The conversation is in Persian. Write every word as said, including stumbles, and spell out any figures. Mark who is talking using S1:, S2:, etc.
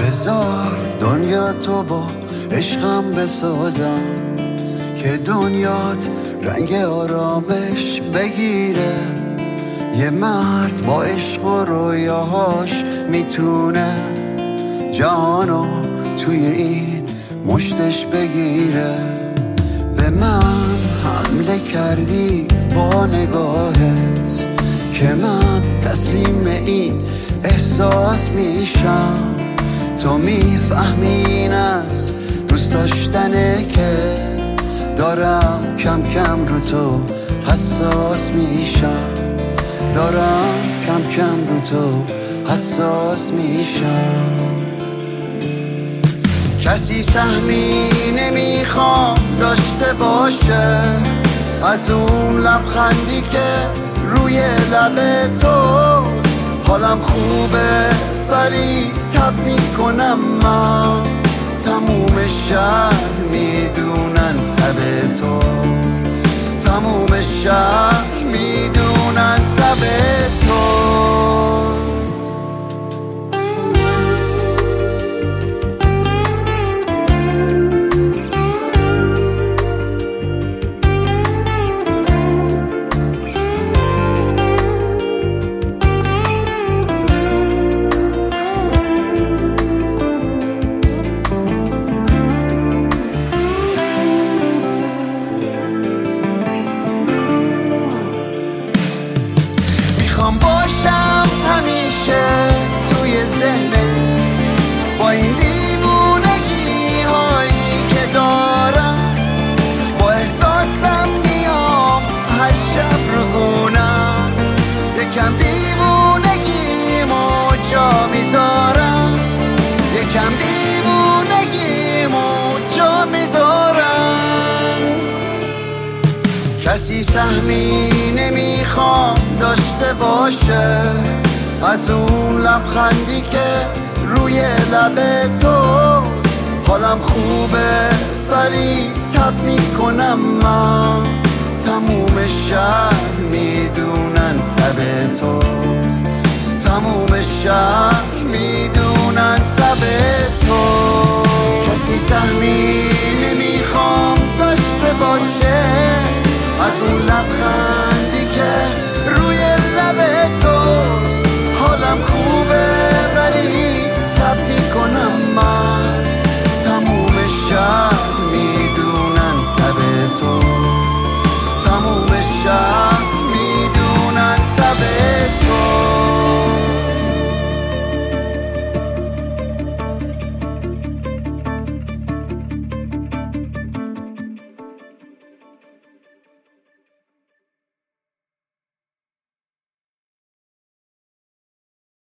S1: بذار دنیا تو با عشقم بسازم که دنیات رنگ آرامش بگیره. یه مرد با عشق و رویاهاش میتونه جهانو توی این مشتش بگیره. به من حمله کردی با نگاهت که من تسلیم این احساس میشم. تو میفهمی این از دوست داشتنه که دارم کم کم رو تو حساس میشم. دارم کم کم رو تو حساس میشم. کسی سهمی نمیخوام داشته باشه از اون لبخندی که روی لب توست. حالم خوبه ولی تب میکنم من، تموم شهر میدونن تب توست. تموم شهر میدونن تب توست. میخوام باشم همیشه توی ذهنت با این دیوونگی هایی که دارم. با احساسم میام هر شب رو گونت، یکم دیوونگیمو جا میذارم. یکم دیوونگیمو جا میذارم. کسی سهمی نمیخوام داشته باشه از اون لبخندی که روی لب توست. حالم خوبه ولی تب میکنم من، تموم شهر میدونن تب توست. تموم شهر میدونن تب